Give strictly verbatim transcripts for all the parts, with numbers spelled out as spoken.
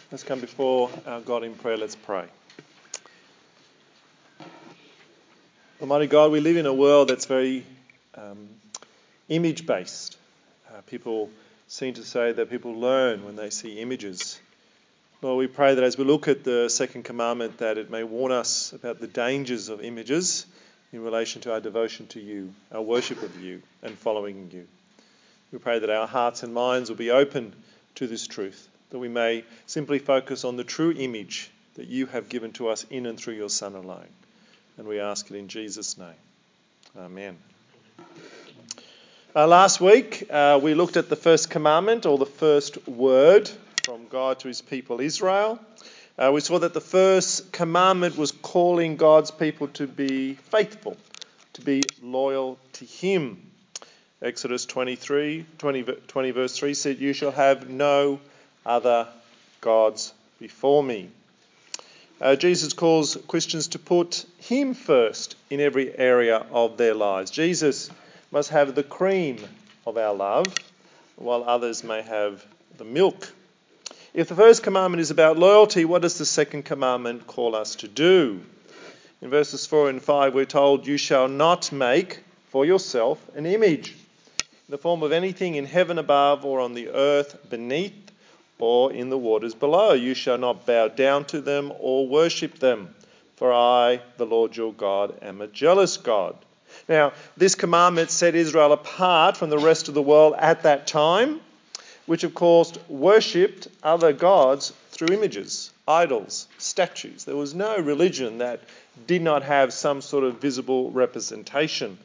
Let's come before our God in prayer. Let's pray. Almighty God, we live in a world that's very um, image-based. Uh, people seem to say that people learn when they see images. Lord, we pray that as we look at the second commandment, that it may warn us about the dangers of images in relation to our devotion to you, our worship of you, and following you. We pray that our hearts and minds will be open to this truth, that we may simply focus on the true image that you have given to us in and through your Son alone. And we ask it in Jesus' name. Amen. Uh, last week, uh, we looked at the first commandment, or the first word from God to his people Israel. Uh, we saw that the first commandment was calling God's people to be faithful, to be loyal to him. Exodus twenty-three, twenty, twenty verse three said, "You shall have no other gods before me." Uh, Jesus calls Christians to put him first in every area of their lives. Jesus must have the cream of our love, while others may have the milk. If the first commandment is about loyalty, what does the second commandment call us to do? In verses four and five, we're told, "You shall not make for yourself an image in the form of anything in heaven above, or on the earth beneath, or in the waters below. You shall not bow down to them or worship them, for I, the Lord your God, am a jealous God." Now, this commandment set Israel apart from the rest of the world at that time, which of course worshipped other gods through images, idols, statues. There was no religion that did not have some sort of visible representation.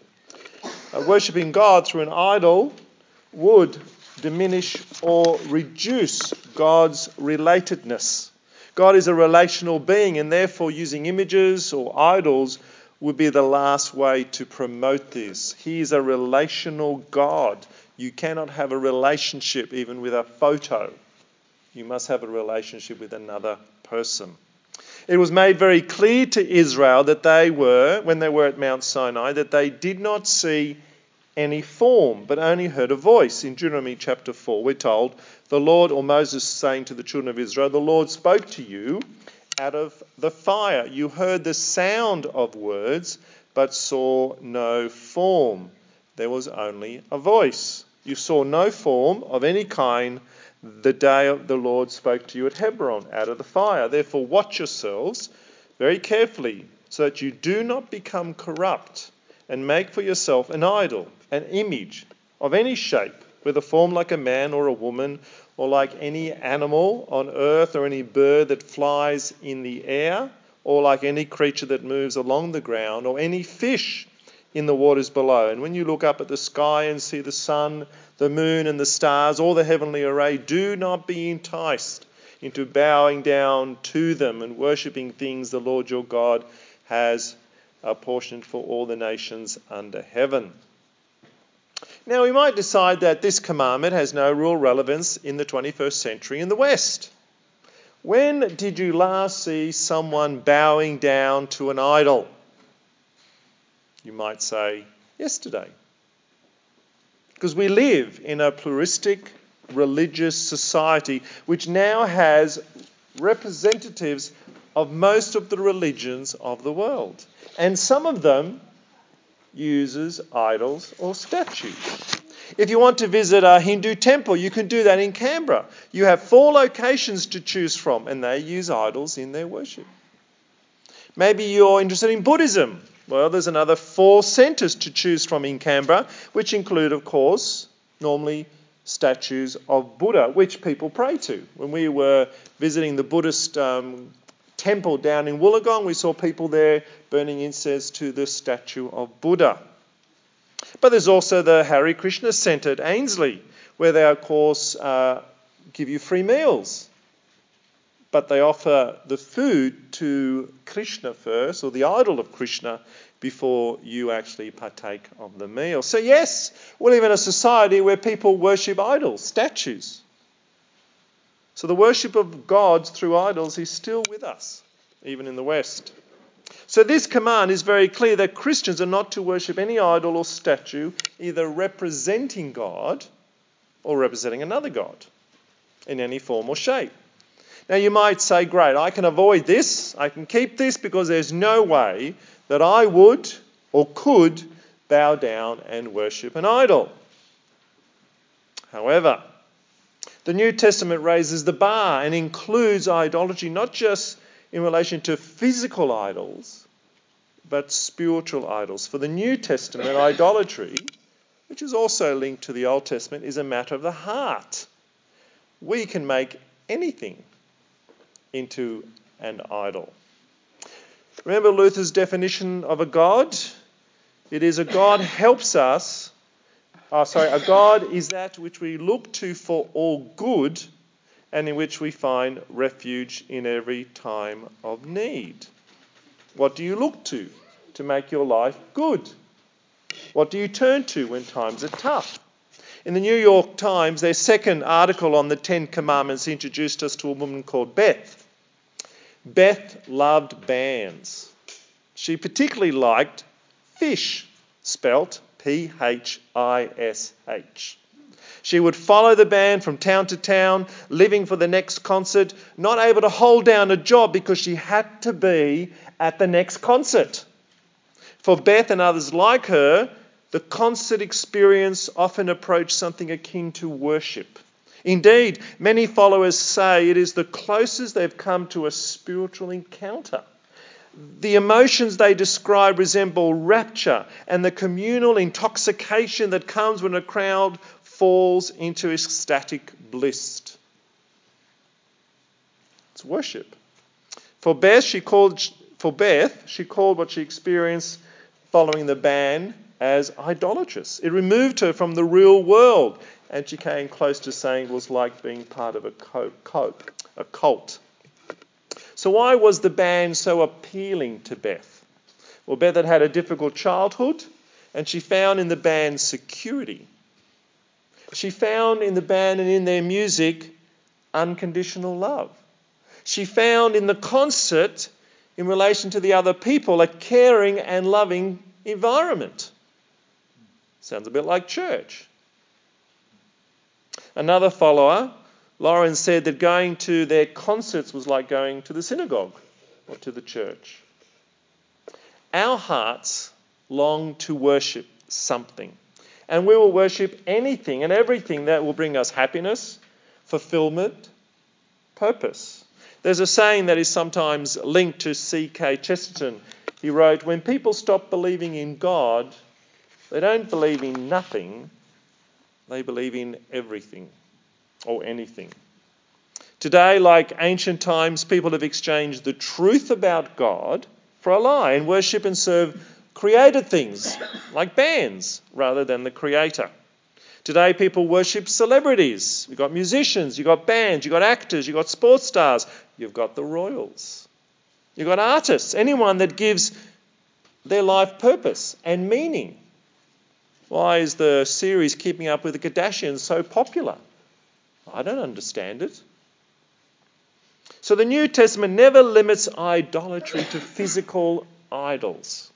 Uh, worshipping God through an idol would diminish or reduce God's relatedness. God is a relational being, and therefore using images or idols would be the last way to promote this. He is a relational God. You cannot have a relationship even with a photo. You must have a relationship with another person. It was made very clear to Israel that they were, when they were at Mount Sinai, that they did not see any form, but only heard a voice. In Deuteronomy chapter four, we're told, the Lord, or Moses saying to the children of Israel, "The Lord spoke to you out of the fire. You heard the sound of words, but saw no form. There was only a voice. You saw no form of any kind the day the Lord spoke to you at Hebron out of the fire. Therefore watch yourselves very carefully, so that you do not become corrupt and make for yourself an idol, an image of any shape, with a form like a man or a woman, or like any animal on earth, or any bird that flies in the air, or like any creature that moves along the ground, or any fish in the waters below. And when you look up at the sky and see the sun, the moon and the stars, all the heavenly array, do not be enticed into bowing down to them and worshipping things the Lord your God has apportioned for all the nations under heaven." Now, we might decide that this commandment has no real relevance in the twenty-first century in the West. When did you last see someone bowing down to an idol? You might say, yesterday. Because we live in a pluralistic religious society which now has representatives of most of the religions of the world. And some of them uses idols or statues. If you want to visit a Hindu temple, you can do that in Canberra. You have four locations to choose from, and they use idols in their worship. Maybe you're interested in Buddhism. Well, there's another four centres to choose from in Canberra, which include, of course, normally statues of Buddha, which people pray to. When we were visiting the Buddhist um, temple down in Wollongong, we saw people there burning incense to the statue of Buddha. But there's also the Hare Krishna Centre at Ainslie, where they, of course, uh, give you free meals. But they offer the food to Krishna first, or the idol of Krishna, before you actually partake of the meal. So yes, we live in a society where people worship idols, statues. So the worship of gods through idols is still with us, even in the West. So this command is very clear that Christians are not to worship any idol or statue, either representing God or representing another god in any form or shape. Now you might say, great, I can avoid this, I can keep this because there's no way that I would or could bow down and worship an idol. However, the New Testament raises the bar and includes idolatry not just in relation to physical idols, but spiritual idols. For the New Testament, idolatry, which is also linked to the Old Testament, is a matter of the heart. We can make anything into an idol. Remember Luther's definition of a God? It is a God helps us, oh, sorry, a God is that which we look to for all good and in which we find refuge in every time of need. What do you look to to make your life good? What do you turn to when times are tough? In the New York Times, their second article on the Ten Commandments introduced us to a woman called Beth. Beth loved bands. She particularly liked Fish, spelt P H I S H. She would follow the band from town to town, living for the next concert, not able to hold down a job because she had to be at the next concert. For Beth and others like her, the concert experience often approached something akin to worship. Indeed, many followers say it is the closest they've come to a spiritual encounter. The emotions they describe resemble rapture and the communal intoxication that comes when a crowd falls into ecstatic bliss. It's worship. For Beth, she called for Beth, she called what she experienced following the band as idolatrous. It removed her from the real world, and she came close to saying it was like being part of a cult. So why was the band so appealing to Beth? Well, Beth had had a difficult childhood, and she found in the band security. She found in the band and in their music unconditional love. She found in the concert, in relation to the other people, a caring and loving environment. Sounds a bit like church. Another follower, Lauren, said that going to their concerts was like going to the synagogue or to the church. Our hearts long to worship something, and we will worship anything and everything that will bring us happiness, fulfillment, purpose. There's a saying that is sometimes linked to C K Chesterton. He wrote, when people stop believing in God, they don't believe in nothing, they believe in everything or anything. Today, like ancient times, people have exchanged the truth about God for a lie and worship and serve created things like bands rather than the Creator. Today, people worship celebrities. You've got musicians, you've got bands, you've got actors, you've got sports stars, you've got the royals. You've got artists, anyone that gives their life purpose and meaning. Why is the series Keeping Up with the Kardashians so popular? I don't understand it. So the New Testament never limits idolatry to physical idols.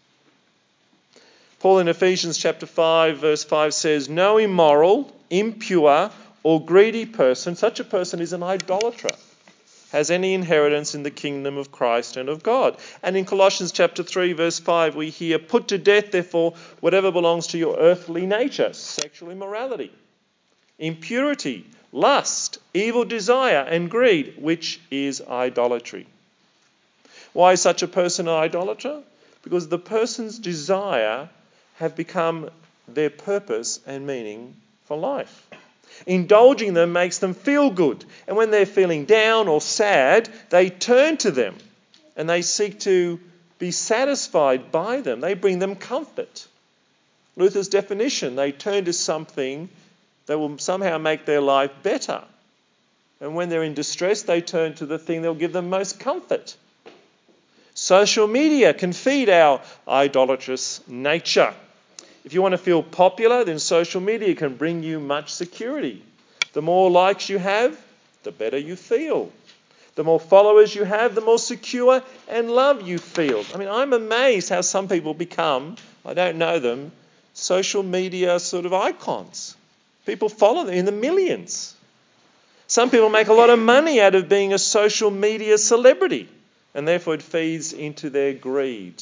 Paul in Ephesians chapter five verse five says, no immoral, impure or greedy person, such a person is an idolater, has any inheritance in the kingdom of Christ and of God. And in Colossians chapter three verse five we hear, put to death therefore whatever belongs to your earthly nature, sexual immorality, impurity, lust, evil desire and greed, which is idolatry. Why is such a person an idolater? Because the person's desire have become their purpose and meaning for life. Indulging them makes them feel good. And when they're feeling down or sad, they turn to them and they seek to be satisfied by them. They bring them comfort. Luther's definition, they turn to something that will somehow make their life better. And when they're in distress, they turn to the thing that will give them most comfort. Social media can feed our idolatrous nature. If you want to feel popular, then social media can bring you much security. The more likes you have, the better you feel. The more followers you have, the more secure and loved you feel. I mean, I'm amazed how some people become, I don't know them, social media sort of icons. People follow them in the millions. Some people make a lot of money out of being a social media celebrity, and therefore it feeds into their greed.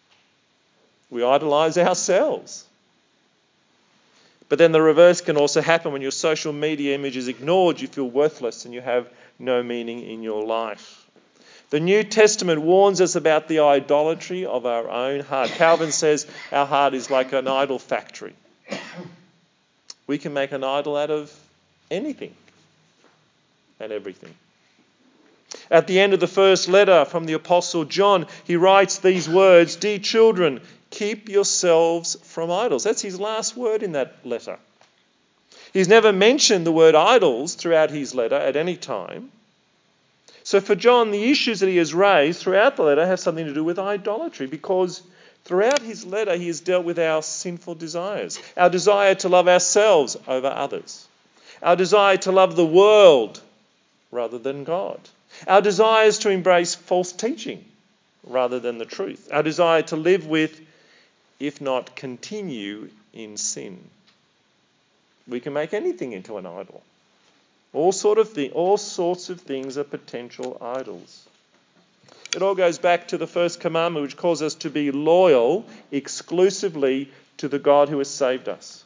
We idolize ourselves. But then the reverse can also happen. When your social media image is ignored, you feel worthless and you have no meaning in your life. The New Testament warns us about the idolatry of our own heart. Calvin says our heart is like an idol factory. We can make an idol out of anything and everything. At the end of the first letter from the Apostle John, he writes these words, "Dear children, keep yourselves from idols." That's his last word in that letter. He's never mentioned the word idols throughout his letter at any time. So for John, the issues that he has raised throughout the letter have something to do with idolatry, because throughout his letter he has dealt with our sinful desires, our desire to love ourselves over others, our desire to love the world rather than God, our desires to embrace false teaching rather than the truth, our desire to live with, if not continue, in sin. We can make anything into an idol. All sort of thing, all sorts of things are potential idols. It all goes back to the first commandment, which calls us to be loyal exclusively to the God who has saved us.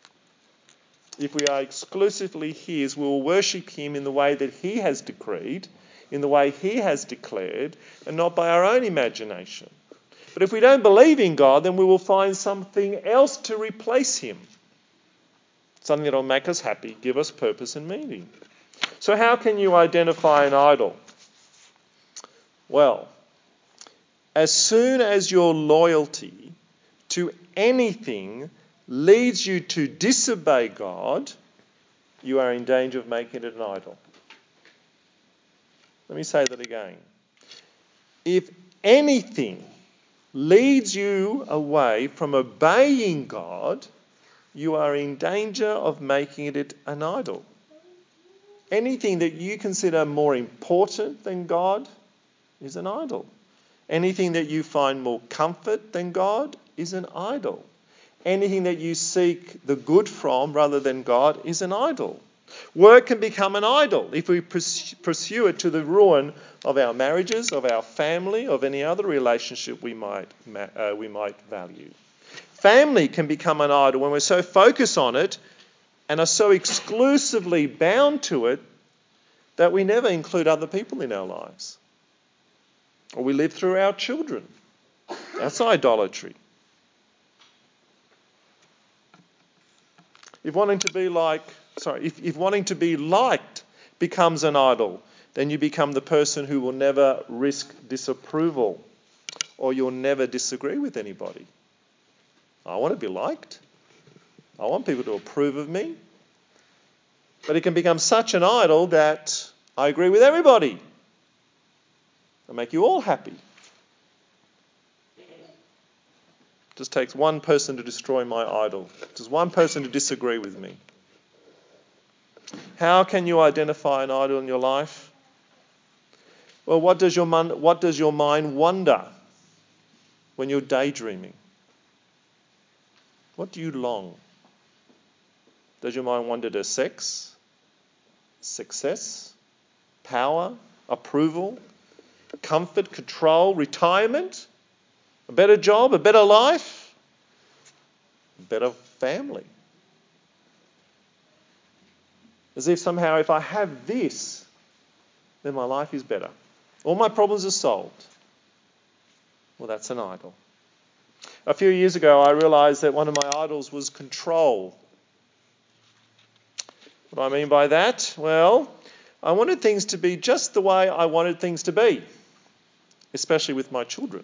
If we are exclusively his, we will worship him in the way that he has decreed, in the way he has declared, and not by our own imagination. But if we don't believe in God, then we will find something else to replace him. Something that will make us happy, give us purpose and meaning. So how can you identify an idol? Well, as soon as your loyalty to anything leads you to disobey God, you are in danger of making it an idol. Let me say that again. If anything leads you away from obeying God, you are in danger of making it an idol. Anything that you consider more important than God is an idol. Anything that you find more comfort than God is an idol. Anything that you seek the good from rather than God is an idol. Work can become an idol if we pursue it to the ruin of our marriages, of our family, of any other relationship we might uh, we might value. Family can become an idol when we're so focused on it and are so exclusively bound to it that we never include other people in our lives. Or we live through our children. That's idolatry. If wanting to be like, sorry, if, if wanting to be liked becomes an idol, then you become the person who will never risk disapproval, or you'll never disagree with anybody. I want to be liked. I want people to approve of me. But it can become such an idol that I agree with everybody. I make you all happy. It just takes one person to destroy my idol. Just one person to disagree with me. How can you identify an idol in your life? Well, what does your mon- what does your mind wonder when you're daydreaming? What do you long? Does your mind wander to sex, success, power, approval, comfort, control, retirement, a better job, a better life, a better family? As if somehow if I have this, then my life is better. All my problems are solved. Well, that's an idol. A few years ago, I realised that one of my idols was control. What do I mean by that? Well, I wanted things to be just the way I wanted things to be, especially with my children.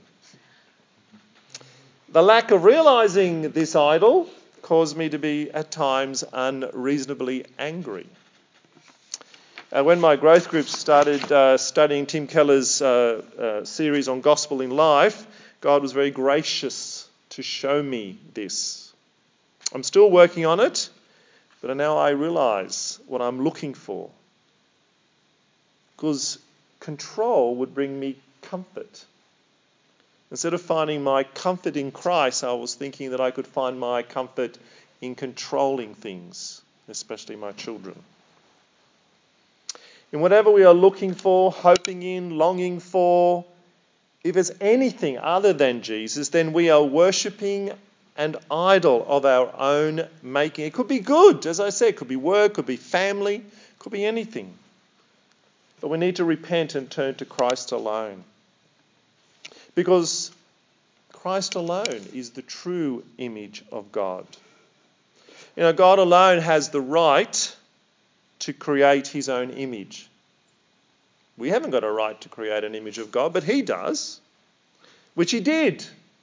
The lack of realising this idol caused me to be, at times, unreasonably angry. Uh, when my growth group started uh, studying Tim Keller's uh, uh, series on Gospel in Life, God was very gracious to show me this. I'm still working on it, but now I realise what I'm looking for. Because control would bring me comfort. Instead of finding my comfort in Christ, I was thinking that I could find my comfort in controlling things, especially my children. In whatever we are looking for, hoping in, longing for, if it's anything other than Jesus, then we are worshipping an idol of our own making. It could be good, as I said, it could be work, could be family, could be anything. But we need to repent and turn to Christ alone. Because Christ alone is the true image of God. You know, God alone has the right to create his own image. We haven't got a right to create an image of God, but he does, which he did.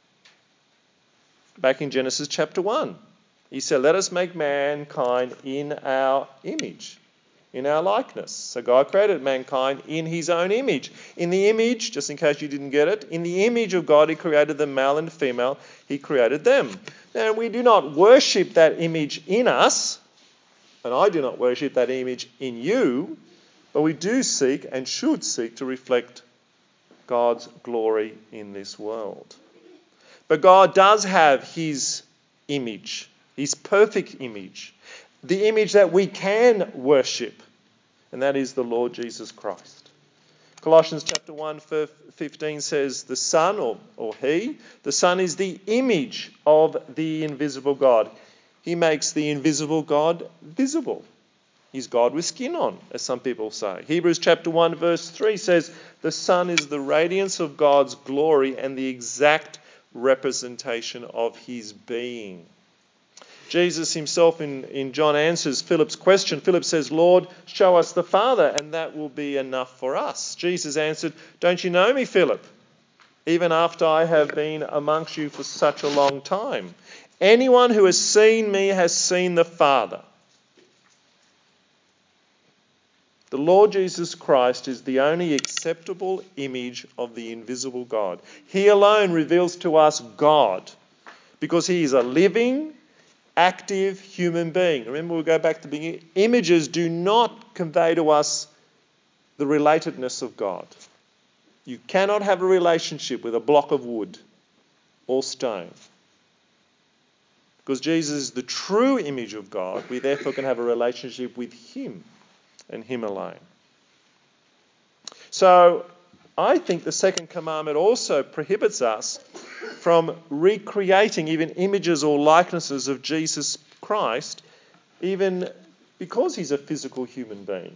Back in Genesis chapter one, he said, let us make mankind in our image, in our likeness. So God created mankind in his own image. In the image, just in case you didn't get it, in the image of God he created them, male and female, he created them. Now we do not worship that image in us, and I do not worship that image in you, but we do seek and should seek to reflect God's glory in this world. But God does have his image, his perfect image, the image that we can worship, and that is the Lord Jesus Christ. Colossians chapter one fifteen says, the Son, or, or he, the Son is the image of the invisible God. He makes the invisible God visible. He's God with skin on, as some people say. Hebrews chapter one verse three says, the Son is the radiance of God's glory and the exact representation of his being. Jesus himself in, in John answers Philip's question. Philip says, Lord, show us the Father, and that will be enough for us. Jesus answered, don't you know me, Philip, even after I have been amongst you for such a long time? Anyone who has seen me has seen the Father. The Lord Jesus Christ is the only acceptable image of the invisible God. He alone reveals to us God because he is a living, active human being. Remember, we'll go back to the beginning. Images do not convey to us the relatedness of God. You cannot have a relationship with a block of wood or stone. Because Jesus is the true image of God, we therefore can have a relationship with him and him alone. So I think the second commandment also prohibits us from recreating even images or likenesses of Jesus Christ, even because he's a physical human being.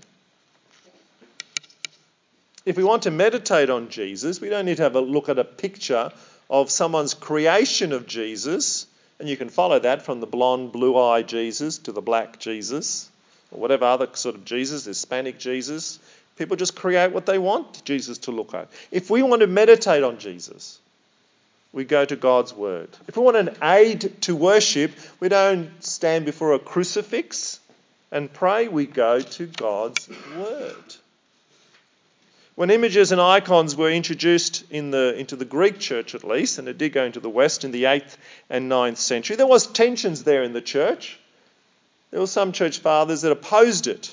If we want to meditate on Jesus, we don't need to have a look at a picture of someone's creation of Jesus, and you can follow that from the blonde, blue-eyed Jesus to the black Jesus, or whatever other sort of Jesus, Hispanic Jesus. People just create what they want Jesus to look like. If we want to meditate on Jesus, we go to God's word. If we want an aid to worship, we don't stand before a crucifix and pray, we go to God's word. When images and icons were introduced in the, into the Greek church at least, and it did go into the West in the eighth and ninth century, there was tensions there in the church. There were some church fathers that opposed it.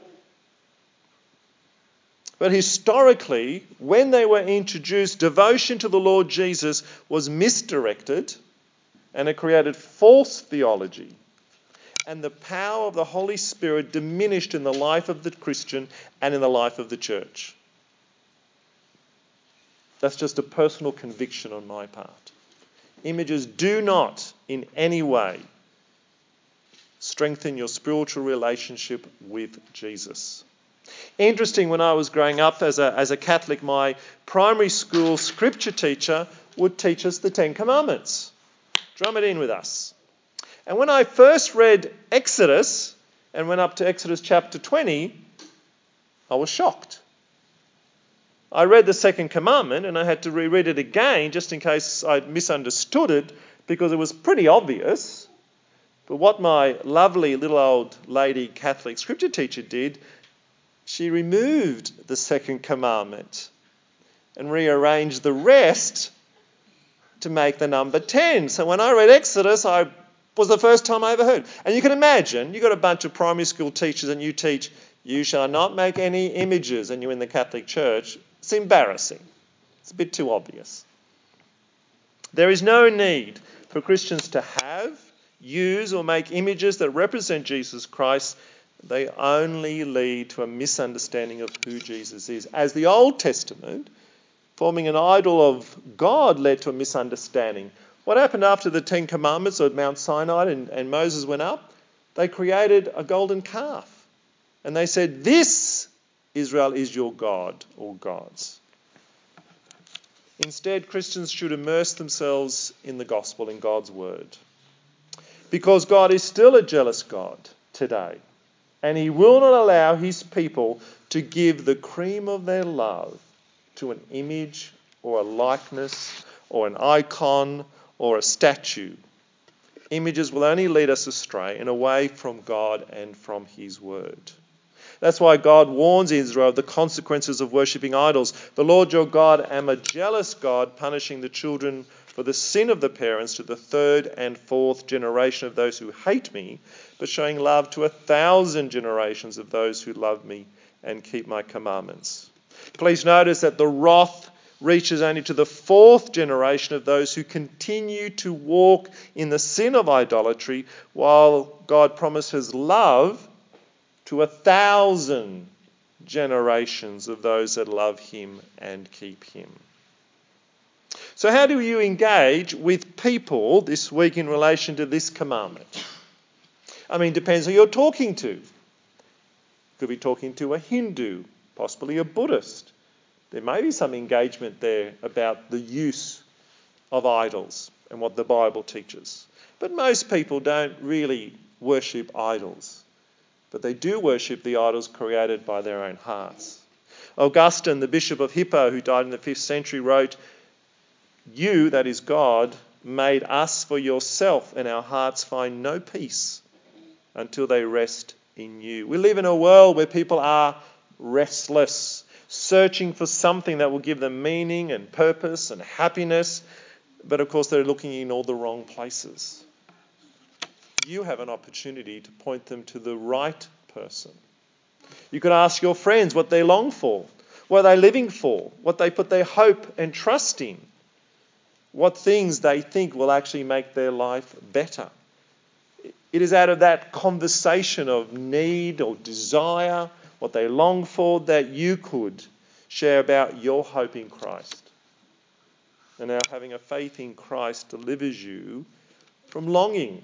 But historically, when they were introduced, devotion to the Lord Jesus was misdirected and it created false theology. And the power of the Holy Spirit diminished in the life of the Christian and in the life of the church. That's just a personal conviction on my part. Images do not in any way strengthen your spiritual relationship with Jesus. Interesting, when I was growing up as a, as a Catholic, my primary school scripture teacher would teach us the Ten Commandments. Drum it in with us. And when I first read Exodus and went up to Exodus chapter twenty, I was shocked. I read the second commandment and I had to reread it again just in case I'd misunderstood it because it was pretty obvious. But what my lovely little old lady Catholic scripture teacher did, she removed the second commandment and rearranged the rest to make the number ten. So when I read Exodus, I was the first time I ever heard. And you can imagine, you've got a bunch of primary school teachers and you teach, you shall not make any images, and you're in the Catholic Church. It's embarrassing. It's a bit too obvious. There is no need for Christians to have, use or make images that represent Jesus Christ they only lead to a misunderstanding of who Jesus is. As the Old Testament, forming an idol of God led to a misunderstanding. What happened after the Ten Commandments at Mount Sinai and, and Moses went up? They created a golden calf. And they said, "This, Israel, is your God," or gods. Instead, Christians should immerse themselves in the gospel, in God's word. Because God is still a jealous God today. And he will not allow his people to give the cream of their love to an image or a likeness or an icon or a statue. Images will only lead us astray and away from God and from his word. That's why God warns Israel of the consequences of worshipping idols. "The Lord your God am a jealous God, punishing the children for the sin of the parents to the third and fourth generation of those who hate me, but showing love to a thousand generations of those who love me and keep my commandments." Please notice that the wrath reaches only to the fourth generation of those who continue to walk in the sin of idolatry, while God promises love to a thousand generations of those that love him and keep him. So how do you engage with people this week in relation to this commandment? I mean, depends who you're talking to. You could be talking to a Hindu, possibly a Buddhist. There may be some engagement there about the use of idols and what the Bible teaches. But most people don't really worship idols. But they do worship the idols created by their own hearts. Augustine, the Bishop of Hippo, who died in the fifth century, wrote, "You, that is God, made us for yourself, and our hearts find no peace until they rest in you." We live in a world where people are restless, searching for something that will give them meaning and purpose and happiness. But of course, they're looking in all the wrong places. You have an opportunity to point them to the right person. You could ask your friends what they long for, what they're living for, what they put their hope and trust in, what things they think will actually make their life better. It is out of that conversation of need or desire, what they long for, that you could share about your hope in Christ. And how having a faith in Christ delivers you from longing.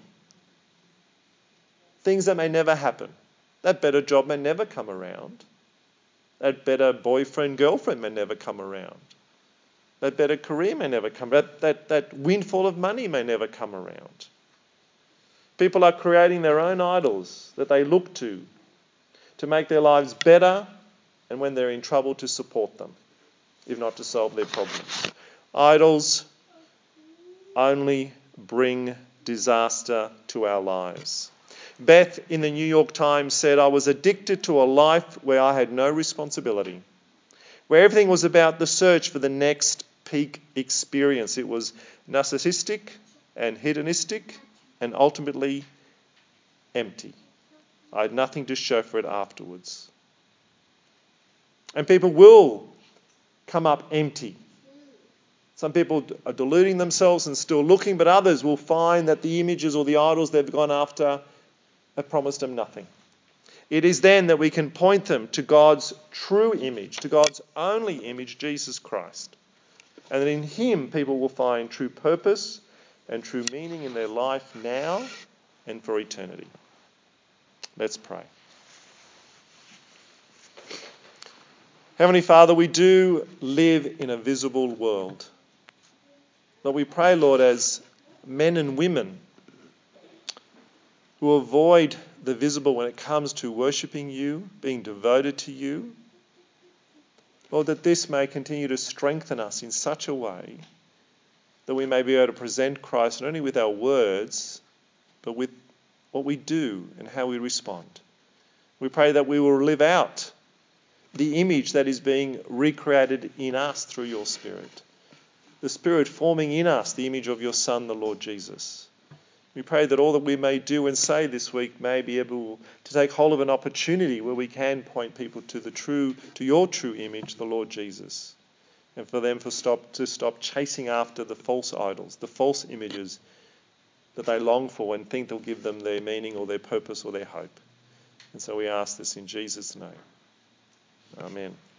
Things that may never happen. That better job may never come around. That better boyfriend, girlfriend may never come around. That better career may never come. That, that, that windfall of money may never come around. People are creating their own idols that they look to to make their lives better, and when they're in trouble, to support them, if not to solve their problems. Idols only bring disaster to our lives. Beth in the New York Times said, "I was addicted to a life where I had no responsibility, where everything was about the search for the next peak experience. It was narcissistic and hedonistic and ultimately empty. I had nothing to show for it afterwards." And people will come up empty. Some people are deluding themselves and still looking, but others will find that the images or the idols they've gone after have promised them nothing. It is then that we can point them to God's true image, to God's only image, Jesus Christ. And that in him people will find true purpose and true meaning in their life now and for eternity. Let's pray. Heavenly Father, we do live in a visible world. But we pray, Lord, as men and women who avoid the visible when it comes to worshipping you, being devoted to you, Lord, that this may continue to strengthen us in such a way that we may be able to present Christ not only with our words, but with what we do and how we respond. We pray that we will live out the image that is being recreated in us through your Spirit. The Spirit forming in us the image of your Son, the Lord Jesus. We pray that all that we may do and say this week may be able to take hold of an opportunity where we can point people to the true, to your true image, the Lord Jesus. And for them to stop, to stop chasing after the false idols, the false images that they long for and think they'll give them their meaning or their purpose or their hope. And so we ask this in Jesus' name. Amen.